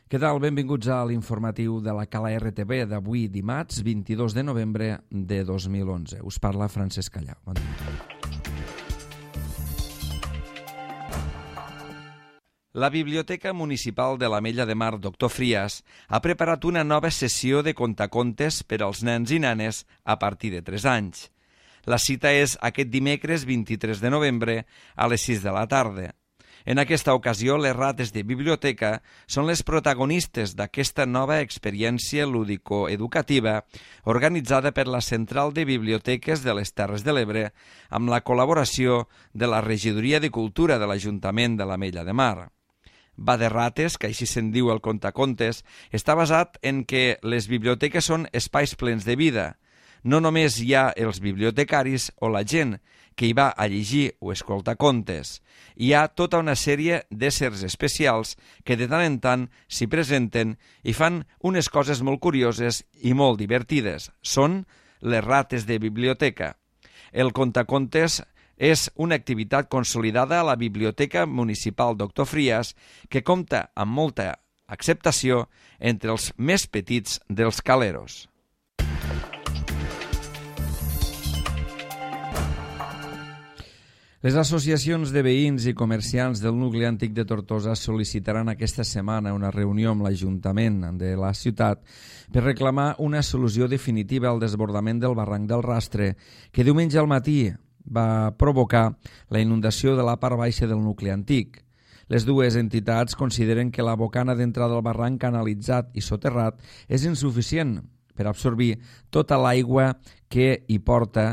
Què tal? Benvinguts a l'informatiu de la Cala RTV d'avui dimarts 22 de novembre de 2011. Us parla Francesc Callau. Bon dia. La Biblioteca Municipal de l'Ametlla de Mar Doctor Frias ha preparat una nova sessió de contacontes per als nens i nenes a partir de 3 anys. La cita és aquest dimecres 23 de novembre a les 6 de la tarda. En aquesta ocasió, les rates de biblioteca són les protagonistes d'aquesta nova experiència lúdico-educativa organitzada per la Central de Biblioteques de les Terres de l'Ebre amb la col·laboració de la Regidoria de Cultura de l'Ajuntament de l'Ametlla de Mar. Va de rates, que així se'n diu el contacontes, està basat en que les biblioteques són espais plens de vida. No només hi ha els bibliotecaris o la gent que hi va a llegir o escoltar contes. Hi ha tota una sèrie d'éssers especials que de tant en tant s'hi presenten i fan unes coses molt curioses i molt divertides. Són les rates de biblioteca. El contacontes és una activitat consolidada a la Biblioteca Municipal Doctor Frias que compta amb molta acceptació entre els més petits dels caleros. Les associacions de veïns i comerciants del nucli antic de Tortosa sol·licitaran aquesta setmana una reunió amb l'Ajuntament de la ciutat per reclamar una solució definitiva al desbordament del barranc del Rastre, que diumenge al matí va provocar la inundació de la part baixa del nucli antic. Les dues entitats consideren que la bocana d'entrada del barranc canalitzat i soterrat és insuficient per absorbir tota l'aigua que hi porta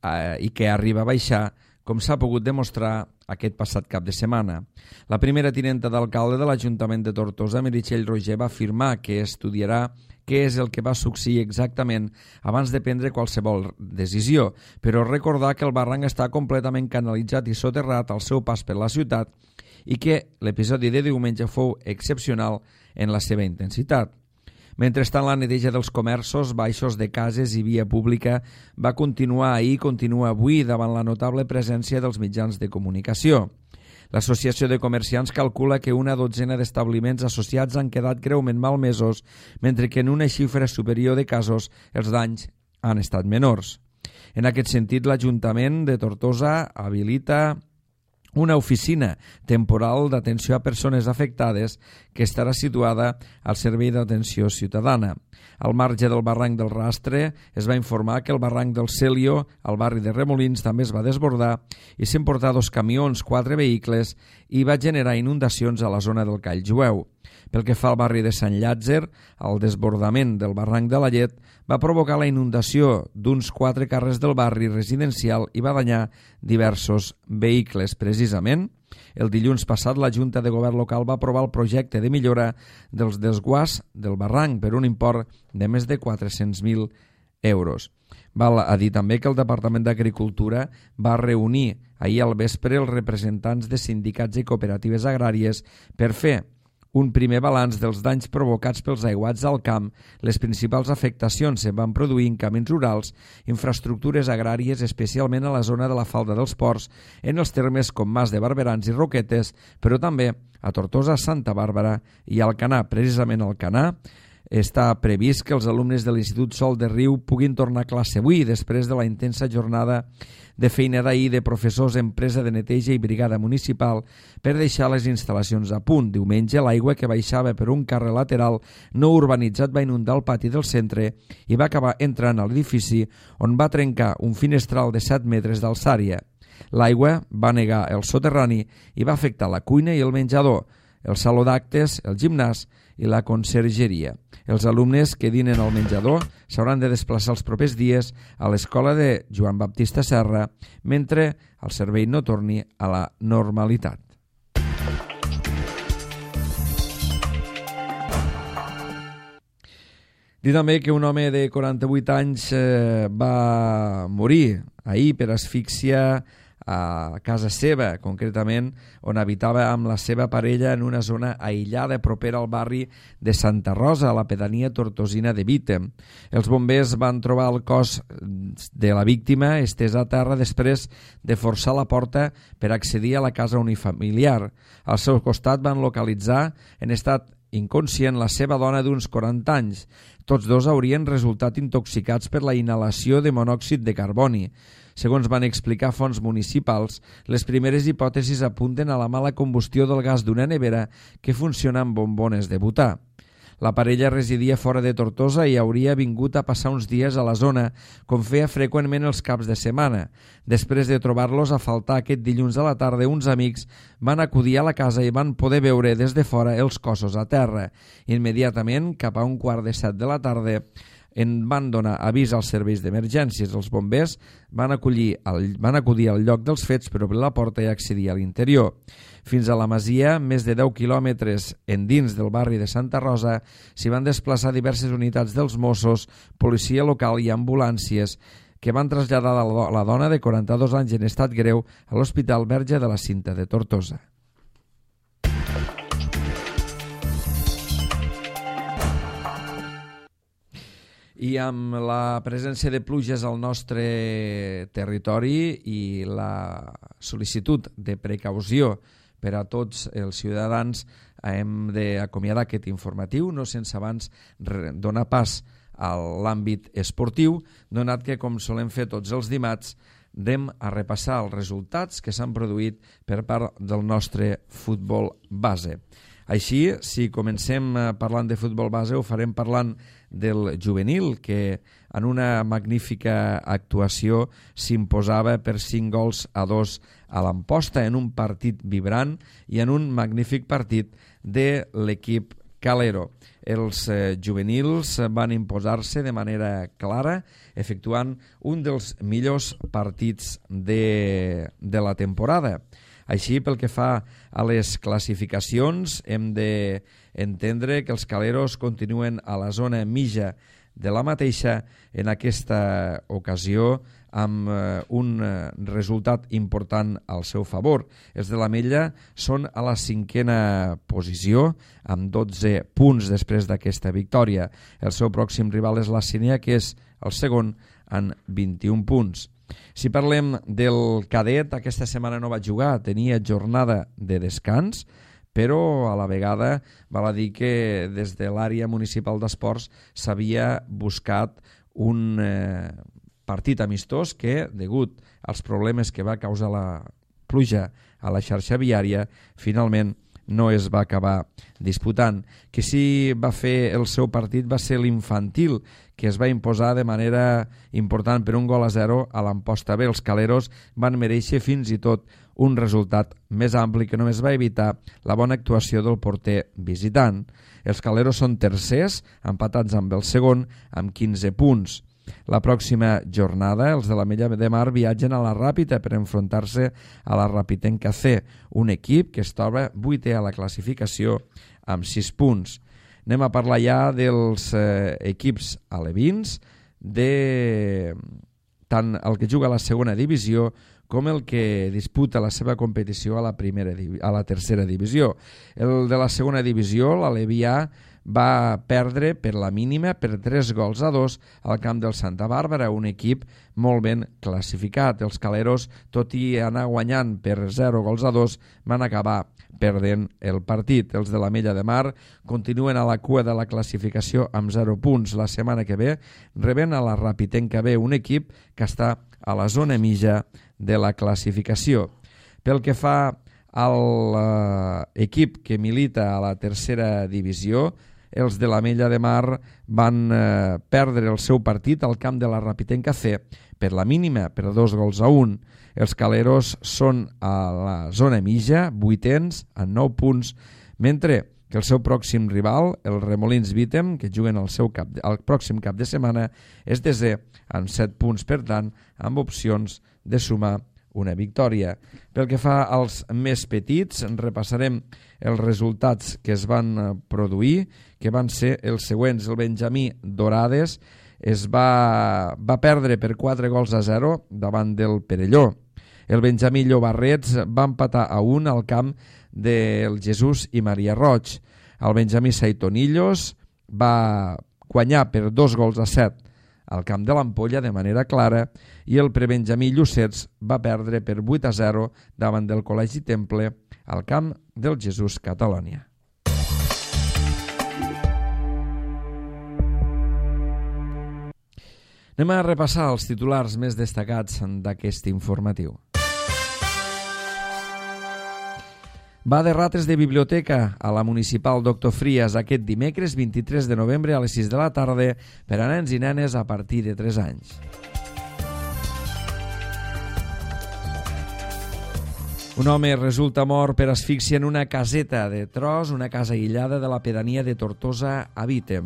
i que arriba a baixar, com s'ha pogut demostrar aquest passat cap de setmana. La primera tinenta d'alcalde de l'Ajuntament de Tortosa, Meritxell Roger, va afirmar que estudiarà què és el que va succeir exactament abans de prendre qualsevol decisió, però recordar que el barranc està completament canalitzat i soterrat al seu pas per la ciutat i que l'episodi de diumenge fou excepcional en la seva intensitat. Mentrestant, la neteja dels comerços, baixos de cases i via pública va continuar ahir i continua avui davant la notable presència dels mitjans de comunicació. L'Associació de Comerciants calcula que una dotzena d'establiments associats han quedat greument malmesos, mentre que en una xifra superior de casos els danys han estat menors. En aquest sentit, l'Ajuntament de Tortosa habilita una oficina temporal d'atenció a persones afectades que estarà situada al Servei d'Atenció Ciutadana. Al marge del barranc del Rastre es va informar que el barranc del Celio, al barri de Remolins, també es va desbordar i s'emportar 2 camions, 4 vehicles i va generar inundacions a la zona del Call Jueu. Pel que fa al barri de Sant Llàtzer, el desbordament del barranc de la Llet va provocar la inundació d'uns 4 carrers del barri residencial i va danyar diversos vehicles. Precisament, el dilluns passat la Junta de Govern local va aprovar el projecte de millora dels desguàs del barranc per un import de més de 400.000 euros. Val a dir també que el Departament d'Agricultura va reunir ahir al vespre els representants de sindicats i cooperatives agràries per fer un primer balanç dels danys provocats pels aiguats al camp. Les principals afectacions se van produir en camins rurals, infraestructures agràries, especialment a la zona de la Falda dels Ports, en els termes com Mas de Barberans i Roquetes, però també a Tortosa, Santa Bàrbara i Alcanar. Precisament a Alcanar està previst que els alumnes de l'Institut Sol de Riu puguin tornar a classe avui, després de la intensa jornada de feina d'ahir de professors, empresa de neteja i brigada municipal per deixar les instal·lacions a punt. Diumenge, l'aigua que baixava per un carrer lateral no urbanitzat va inundar el pati del centre i va acabar entrant a l'edifici, on va trencar un finestral de 7 metres d'alçària. L'aigua va negar el soterrani i va afectar la cuina i el menjador, el saló d'actes, el gimnàs i la consergeria. Els alumnes que dinen al menjador s'hauran de desplaçar els propers dies a l'escola de Joan Baptista Serra mentre el servei no torni a la normalitat. Dir també que un home de 48 anys va morir ahir per asfíxia a casa seva, concretament on habitava amb la seva parella en una zona aïllada propera al barri de Santa Rosa, a la pedania tortosina de Vítem. Els bombers van trobar el cos de la víctima estès a terra després de forçar la porta per accedir a la casa unifamiliar. Al seu costat van localitzar en estat inconscient la seva dona d'uns 40 anys. Tots dos haurien resultat intoxicats per la inhalació de monòxid de carboni. Segons van explicar fonts municipals, les primeres hipòtesis apunten a la mala combustió del gas d'una nevera que funciona amb bombones de butà. La parella residia fora de Tortosa i hauria vingut a passar uns dies a la zona, com feia freqüentment els caps de setmana. Després de trobar-los a faltar aquest dilluns a la tarda, uns amics van acudir a la casa i van poder veure des de fora els cossos a terra. Immediatament, cap a 6:45 de la tarda, en van donar avís als serveis d'emergències. Els bombers van acudir al lloc dels fets per obrir la porta i accedir a l'interior. Fins a la masia, més de 10 quilòmetres endins del barri de Santa Rosa, s'hi van desplaçar diverses unitats dels Mossos, policia local i ambulàncies, que van traslladar la dona de 42 anys en estat greu a l'Hospital Verge de la Cinta de Tortosa. I amb la presència de pluges al nostre territori i la sol·licitud de precaució per a tots els ciutadans, hem d'acomiadar aquest informatiu, no sense abans donar pas a l'àmbit esportiu, donat que, com solem fer tots els dimarts, anem a repassar els resultats que s'han produït per part del nostre futbol base. Així, si comencem parlant de futbol base, ho farem parlant del juvenil, que en una magnífica actuació s'imposava per 5-2 a l'Amposta en un partit vibrant i en un magnífic partit de l'equip Calero. Els juvenils van imposar-se de manera clara, efectuant un dels millors partits de la temporada. Així, pel que fa a les classificacions, hem d'entendre que els caleros continuen a la zona mitja de la mateixa, en aquesta ocasió amb un resultat important al seu favor. Els de la Mella són a la 5a posició, amb 12 punts després d'aquesta victòria. El seu pròxim rival és la Cinea, que és el segon, amb 21 punts. Si parlem del cadet, aquesta setmana no va jugar, tenia jornada de descans, però a la vegada val a dir que des de l'àrea municipal d'esports s'havia buscat un partit amistós que, degut als problemes que va causar la pluja a la xarxa viària, finalment no es va acabar disputant. Qui sí va fer el seu partit va ser l'Infantil, que es va imposar de manera important per 1-0 a l'Amposta B. Els caleros van mereixer fins i tot un resultat més ampli que només va evitar la bona actuació del porter visitant. Els caleros són tercers, empatats amb el segon, amb 15 punts. La pròxima jornada, els de la Mella de Mar viatgen a la Ràpita per enfrontar-se a la Rapitenca C, un equip que es troba 8è a la classificació amb 6 punts. Anem a parlar ja dels equips alevins, de tant el que juga a la segona divisió com el que disputa la seva competició a la tercera divisió. El de la segona divisió, l'Alevià, va perdre per la mínima per 3-2 al camp del Santa Bàrbara, un equip molt ben classificat. Els caleros, tot i anar guanyant per 0-2, van acabar perdent el partit. Els de la Mella de Mar continuen a la cua de la classificació amb 0 punts. La setmana que ve reben a la Rapitenca B, un equip que està a la zona mitja de la classificació. Pel que fa a l'equip que milita a la tercera divisió, els de la Mella de Mar van perdre el seu partit al camp de la Rapitenca C per la mínima, per 2-1. Els caleros són a la zona mitja, 8ens, amb 9 punts, mentre que el seu pròxim rival, el Remolins Vítem, que juguen el pròxim cap de setmana, és desè amb 7 punts, per tant, amb opcions de sumar una victòria. Pel que fa als més petits, repassarem els resultats que es van produir, que van ser els següents. El Benjamí Dorades va perdre per 4-0 davant del Perelló. El Benjamí Llobarrets va empatar a 1 al camp del Jesús i Maria Roig. El Benjamí Saitonillos va guanyar per 2-7 al camp de l'Ampolla de manera clara, i el Prebenjamí Llucets va perdre per 8-0 davant del Col·legi Temple al camp del Jesús Catalònia. Anem a repassar els titulars més destacats d'aquest informatiu. Va de rates de biblioteca a la municipal Doctor Frias aquest dimecres 23 de novembre a les 6 de la tarda per a nens i nenes a partir de 3 anys. Un home resulta mort per asfíxia en una caseta de Tros, una casa aïllada de la pedania de Tortosa a Vítem.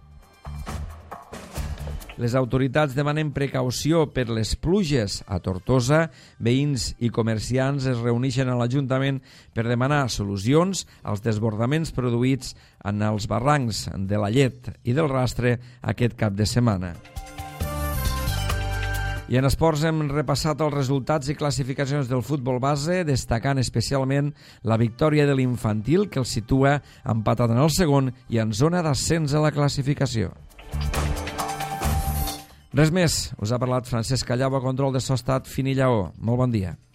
Les autoritats demanen precaució per les pluges a Tortosa. Veïns i comerciants es reuneixen a l'Ajuntament per demanar solucions als desbordaments produïts en els barrancs de la Llet i del Rastre aquest cap de setmana. I en esports hem repassat els resultats i classificacions del futbol base, destacant especialment la victòria de l'Infantil, que el situa empatat en el segon i en zona d'ascens a la classificació. Res més, us ha parlat Francesc Callao a control de so estat Fini Lleó. Molt bon dia.